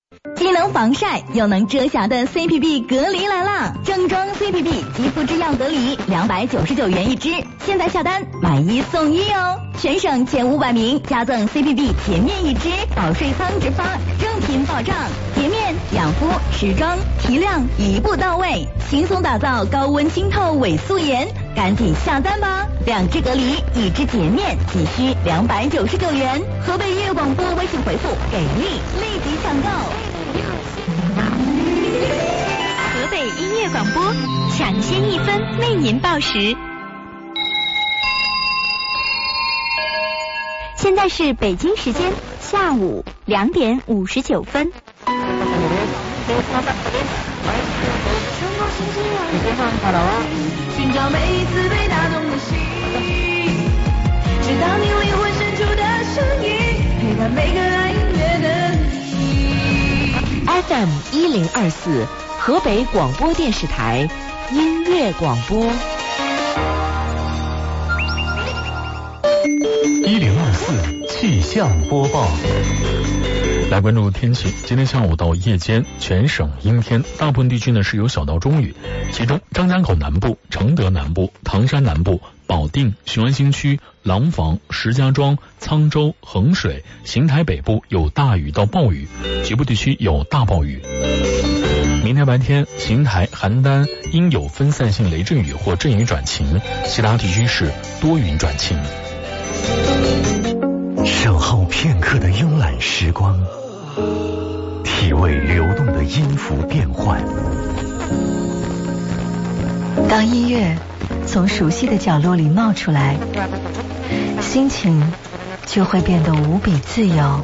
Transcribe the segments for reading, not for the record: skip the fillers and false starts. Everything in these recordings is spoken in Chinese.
既能防晒又能遮瑕的 CPB 隔离来啦！正装 CPB 肌肤之样隔离299元一支，现在下单买1送1哦！全省前500名加赠 CPB 洁面一支，保税仓直发，正品保障，洁面、养肤、持妆、提亮一步到位，轻松打造高温清透伪素颜，赶紧下单吧！2支隔离，1支洁面，仅需299元。河北音乐广播微信回复给力，立即抢购。 河北音乐广播抢先1分为您报时。现在是北京时间下午2点59分。 寻找每一次被打动的心，直到你灵魂深处的声音，陪伴每个爱音乐的你。 FM 1024河北广播电视台音乐广播。 1024气象播报。来关注天气，今天下午到夜间全省阴天，大部分地区呢是有小到中雨，其中张家口南部、承德南部、唐山南部、保定、雄安新区、廊坊、石家庄、沧州、衡水、邢台北部有大雨到暴雨，局部地区有大暴雨。明天白天，邢台、邯郸应有分散性雷阵雨或阵雨转晴，其他地区是多云转晴。 守候片刻的慵懒时光，体味流动的音符变换。 当音乐从熟悉的角落里冒出来，心情就会变得无比自由，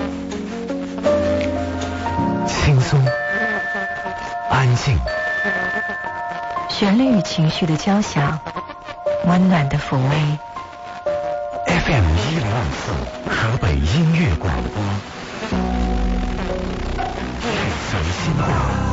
轻松安静， 旋律与情绪的交响，温暖的抚慰。 FM 1024河北音乐广播，随心的